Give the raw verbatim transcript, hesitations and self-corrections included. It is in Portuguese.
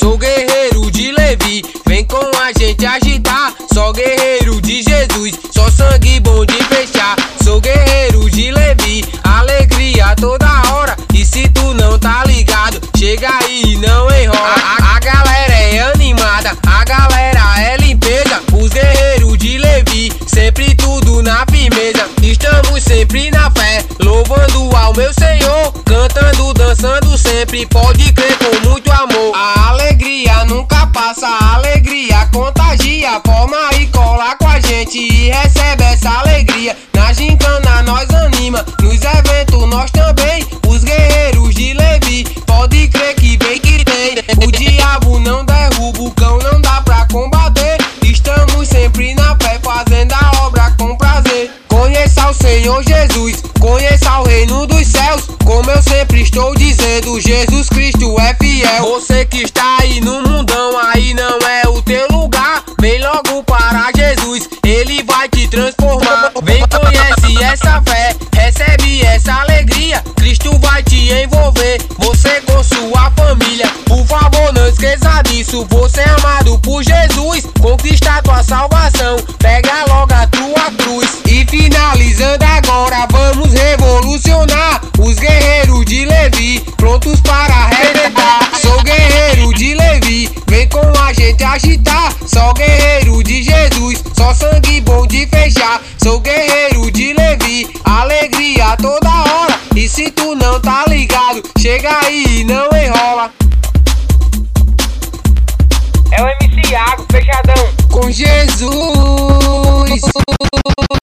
Sou guerreiro de Levi, vem com a gente agitar. Só guerreiro de Jesus, só sangue bom de fechar. Sou guerreiro de Levi, alegria toda hora. E se tu não tá ligado, chega aí e não enrola. A, a galera é animada, a galera é limpeza. Os guerreiros de Levi, sempre tudo na firmeza. Estamos sempre na fé, louvando ao meu Senhor. Cantando, dançando sempre, pode crer, com muito amor. A alegria nunca passa, a alegria contagia. Forma e cola com a gente e recebe essa alegria. Na gincana nós anima, nos eventos nós também. Os guerreiros de Levi, pode crer que vem que tem. O diabo não derruba, o cão não dá pra combater. Estamos sempre na fé, fazendo a obra com prazer. Conheça o Senhor Jesus, conheça o reino dos céus. Como eu sempre estou dizendo, Jesus Cristo é fiel. Você que está aí no mundão, aí não é o teu lugar. Vem logo para Jesus, Ele vai te transformar. Vem, conhece essa fé, recebe essa alegria. Cristo vai te envolver, você com sua família. Por favor, não esqueça disso, você é amado por Jesus. Conquista tua salvação, pega logo a tua cruz. E finalizando agora, vamos revolucionar. Os guerreiros de Levi, prontos para arrebentar. Sou guerreiro de Levi, vem com a gente agitar. Só guerreiro de Jesus, só sangue bom de fechar. Sou guerreiro de Levi, alegria toda hora. E se tu não tá ligado, chega aí e não enrola. É o M C Iago, fechadão. Com Jesus.